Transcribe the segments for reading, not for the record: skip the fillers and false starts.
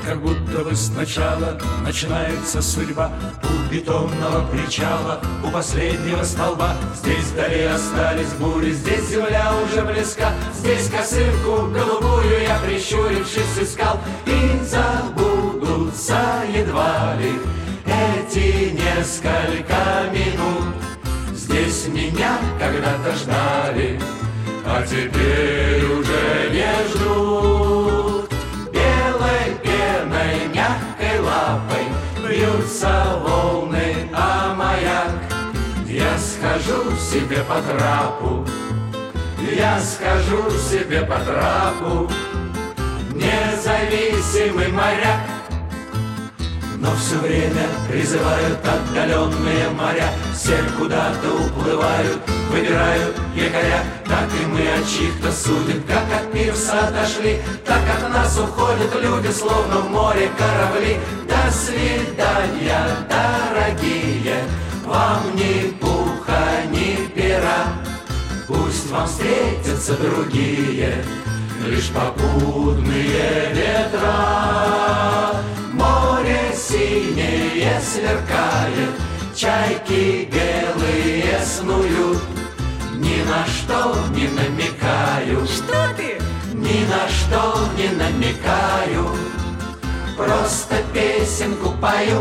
как будто бы сначала начинается судьба. У бетонного причала, у последнего столба. Здесь вдали остались бури, здесь земля уже близка. Здесь косынку голубую я, прищурившись, искал. И забудутся едва ли эти несколько минут. Здесь меня когда-то ждали, а теперь уже не ждут. Белой пеной, мягкой лапой бьются волны, а маяк. Я схожу себе по трапу, я схожу себе по трапу, независимый моряк. Но все время призывают отдаленные моря. Все куда-то уплывают, выбирают якоря. Так и мы от чьих-то судеб, как от пирса отошли, так от нас уходят люди, словно в море корабли. До свидания, дорогие, вам ни пуха, ни пера. Пусть вам встретятся другие, лишь попутные ветра. Море синее сверкает, чайки белые снуют. Ни на что не намекаю. Что ты? Ни на что не намекаю, просто песенку пою.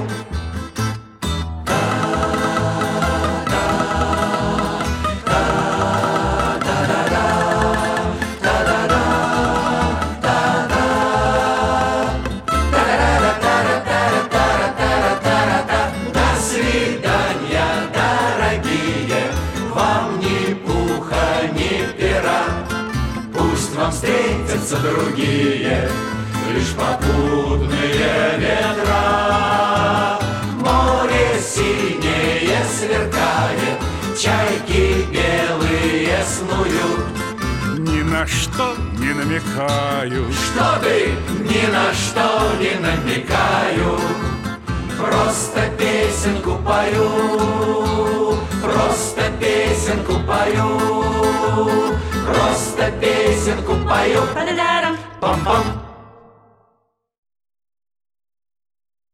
Вам встретятся другие, лишь попутные ветра. Море синее сверкает, чайки белые снуют. Ни на что не намекаю. Что ты? Ни на что не намекаю, просто песенку пою, просто песенку пою, просто песенку пою. Па-да-да-дам. Пам-пам.